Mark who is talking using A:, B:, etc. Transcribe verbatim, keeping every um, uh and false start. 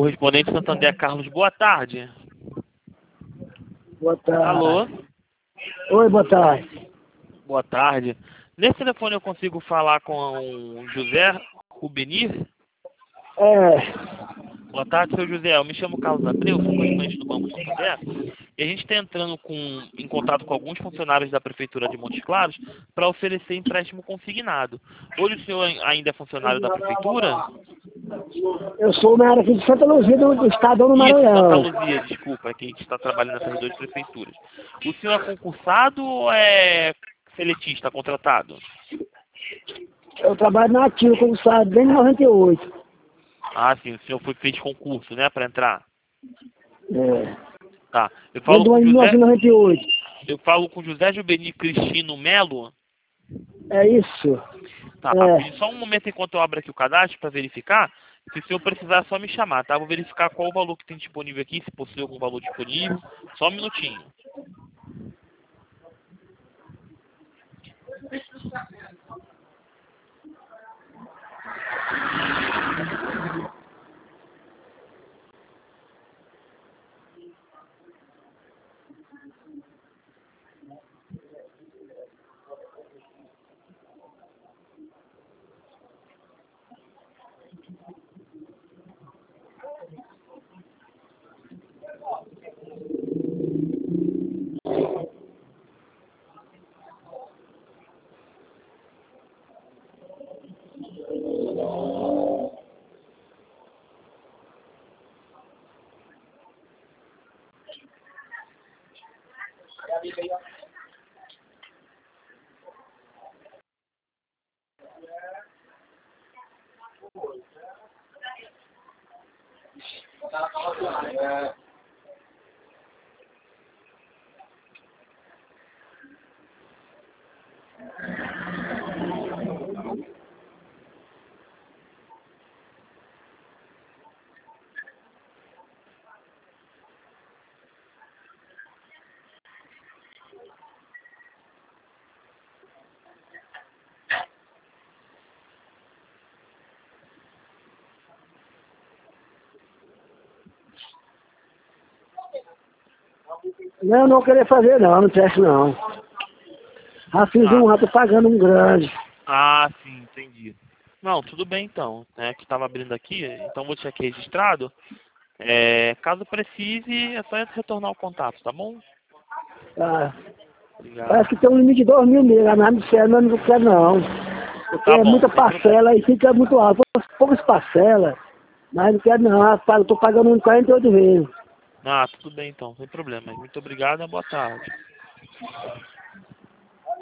A: Correspondente Santander, Carlos, boa tarde.
B: Boa tarde.
A: Alô?
B: Oi, boa tarde.
A: Boa tarde. Nesse telefone eu consigo falar com o José Rubenir?
B: É,
A: Boa tarde, seu José. Eu me chamo Carlos Abreu, sou correspondente do Banco Santander. E a gente está entrando com, em contato com alguns funcionários da Prefeitura de Montes Claros para oferecer empréstimo consignado. Hoje o senhor ainda é funcionário da Prefeitura?
B: eu sou na área aqui de Santa Luzia, do, do estado do
A: Isso,
B: Maranhão.
A: Santa Luzia, desculpa, é que a gente está trabalhando nessas duas prefeituras. O senhor é concursado ou é seletista, contratado?
B: Eu trabalho na Ativa, como sabe, desde noventa e oito.
A: Ah, sim, o senhor foi, fez concurso, né, para entrar?
B: É,
A: Tá. Eu
B: desde
A: falo
B: o
A: com
B: ano de
A: José,
B: mil novecentos e noventa e oito.
A: eu falo com José Juvenil Cristino Melo.
B: É isso.
A: Tá,
B: É,
A: só um momento enquanto eu abro aqui o cadastro para verificar. Se o senhor precisar, é só me chamar, tá? Vou verificar qual o valor que tem disponível aqui, se possui algum valor disponível. Só um minutinho.
B: não, não queria fazer não, não presta não. Já fiz
A: Tá.
B: um, já tô pagando um grande.
A: Ah, sim, entendi. Não, tudo bem então, né? Que estava abrindo aqui, então vou deixar aqui registrado. É, caso precise, é só retornar o contato, tá bom?
B: Tá.
A: Obrigado.
B: Parece que tem um limite de dois mil mil, a nada disseram, mas não quero não. Porque
A: Tá
B: é
A: bom,
B: muita
A: sem problema.
B: parcela e fica muito alto. Poucas, poucas parcelas, mas não quero não, eu tô pagando um quarenta e oito vezes.
A: Ah, tudo bem então, sem problema. Muito obrigado e boa tarde.